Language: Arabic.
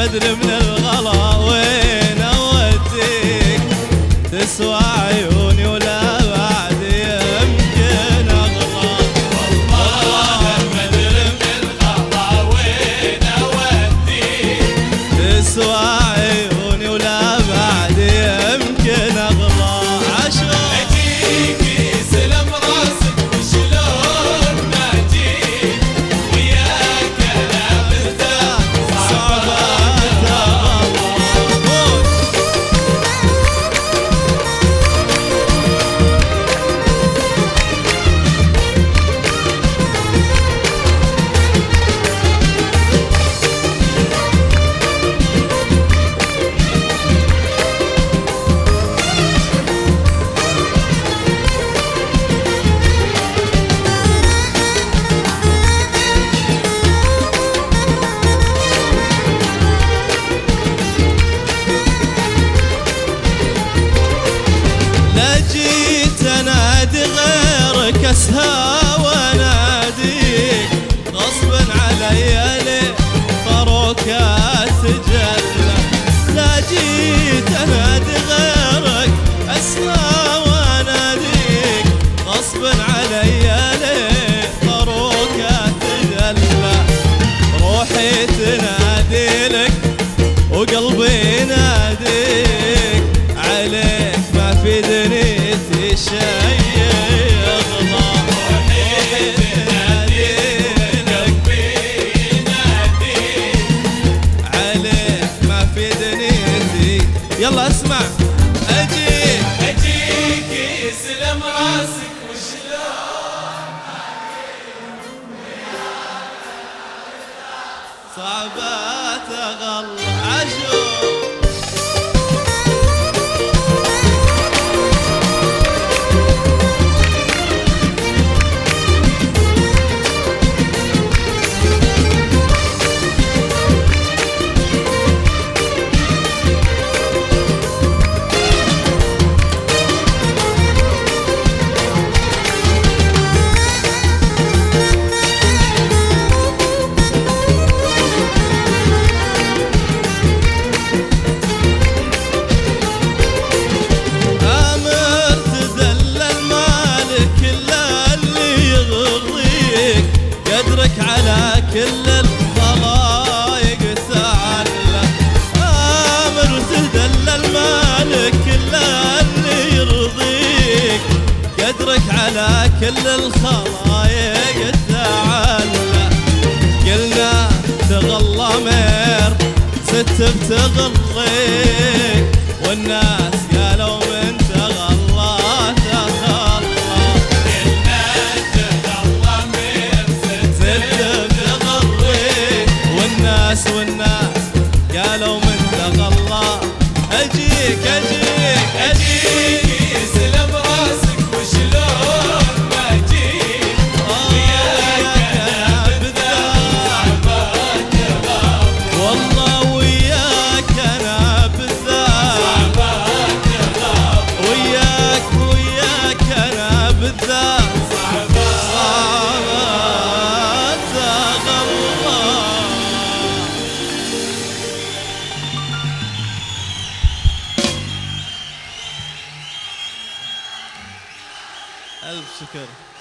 ادري من الغلا وين اوديك، تسوى عيوني ولا بعد يمكن اغلى. والله ما ادري من الغلا وين اوديك، تسوى عيوني ولا بعد يمكن اغلى. عاشور اجيك يسلم راسك وشلون ما اجيك، وياك انا بالذات صعبات اغلى. لا جيت انادي غيرك اسهى واناديك، غصبا علي ليه طروك اتجلى. لا جيت انادي غيرك اسهى واناديك، غصبا علي ليه طروك اتجلى. روحي تنادي لك وقلبي يناديك، عليك ما في دنيتي شي يغلى. روحي تنادي لك عليك ما في دنيتي. يلا اسمع اجيك يسلم راسك وشلون صعبات اغلى. عاشور على كل الخلايق تعلى. آمر تدل المالك كل اللي يرضيك، قدرك على كل الخلايق تعلى. قلنا تغلى مير ست بتغليك، والناس قالوا من تغلى تخلى. والناس قالوا من تغلى. اجيك يسلم راسك وشلون ما اجيك، وياك انا بالذات صعبات اغلى. والله وياك انا بالذات صعبات اغلى. وياك انا بالذات صعبات اغلى. ألف شكر.